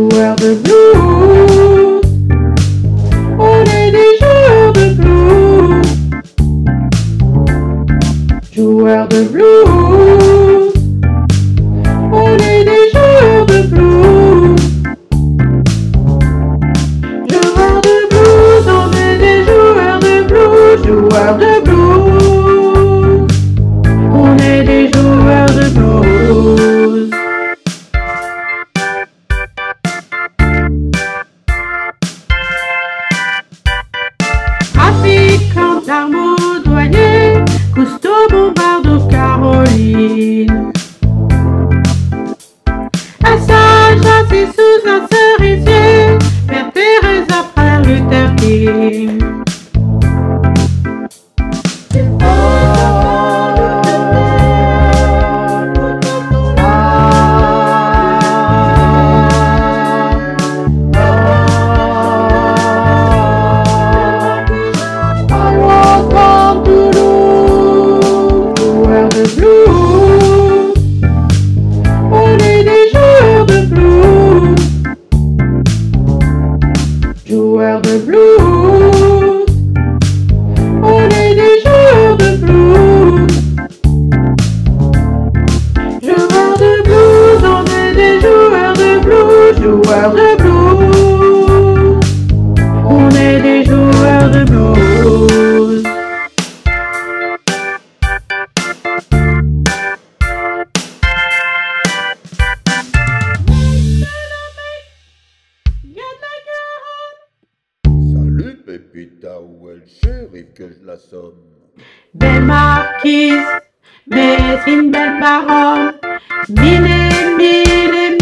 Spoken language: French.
joueurs de blues. On est des joueurs de blues. Joueurs de blues. On est des joueurs de blues. Joueurs de blues, on est des joueurs de blues. Joueurs de blues. On est des joueurs de blues. Trafiquant d'armoudoyer, Cousteau, Bombardeau, Caroline. À Saint-Jean, c'est sous un cerisier, Père Teresa, frère Luther King. Joueurs de blues, on est des joueurs de blues. Joueurs de blues, on est des joueurs de blues. Joueurs de blues, on est des joueurs de blues. Salut Pépita, où est le shérif que je l'assomme? Belle marquise, mais une belle baronne, mille et mille et